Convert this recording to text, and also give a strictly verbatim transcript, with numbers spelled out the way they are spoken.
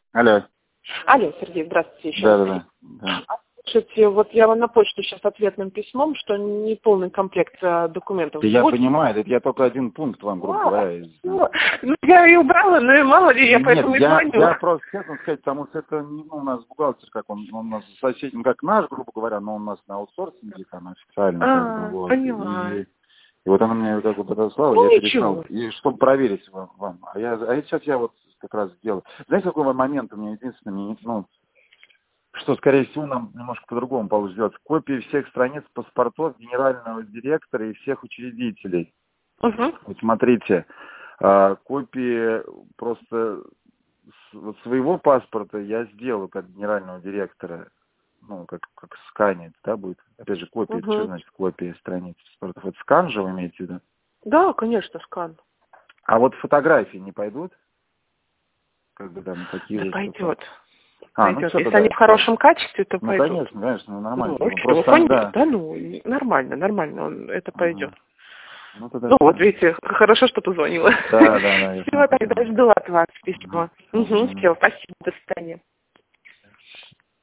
Алло. Алло, Сергей, здравствуйте еще Да, раз. да, да. А, Слушайте, вот я вам на почту сейчас ответным письмом, что не полный комплект а, документов. Да я Вот. понимаю, это я только один пункт вам, грубо А, говоря. из- ну, ну, я ее убрала, но и мало ли, я Нет, поэтому и я, звоню. я просто честно сказать, потому что это не ну, у нас бухгалтер, как он, он у нас соседний, ну, как наш, грубо говоря, но он у нас на аутсорсинге, там официально, как бы, А, вот. поняла. И, и вот она мне как бы подослала, Ну, я переслал. ничего. И чтобы проверить вам. вам. А я а сейчас я вот как раз сделаю. Знаете, какой момент у меня единственный, мне, ну, что, скорее всего, нам немножко по-другому получится сделать. Копии всех страниц паспортов генерального директора и всех учредителей. Угу. Вот смотрите, а, копии просто с- вот своего паспорта я сделаю как генерального директора, ну, как, как сканить, да, будет. Опять же, копия, это что Угу. значит копия страниц паспортов? Это скан же вы имеете в виду? Да, конечно, скан. А вот фотографии не пойдут? Как бы там такие Да же, чтобы... пойдет. А, ну Пойдет. все, Если они тогда. в хорошем качестве, то Ну, пойдут. конечно, конечно, ну, Ну, нормально. Ну, окей, вы просто там, поняли, да. да, ну, и нормально, нормально, он, это пойдет. Ага. Ну, тогда Ну вот, все. видите, хорошо, что позвонила. Да, да, да, я Все, понял. тогда жду от вас Ага. письма. Всё, Угу, ага. все, спасибо, до свидания.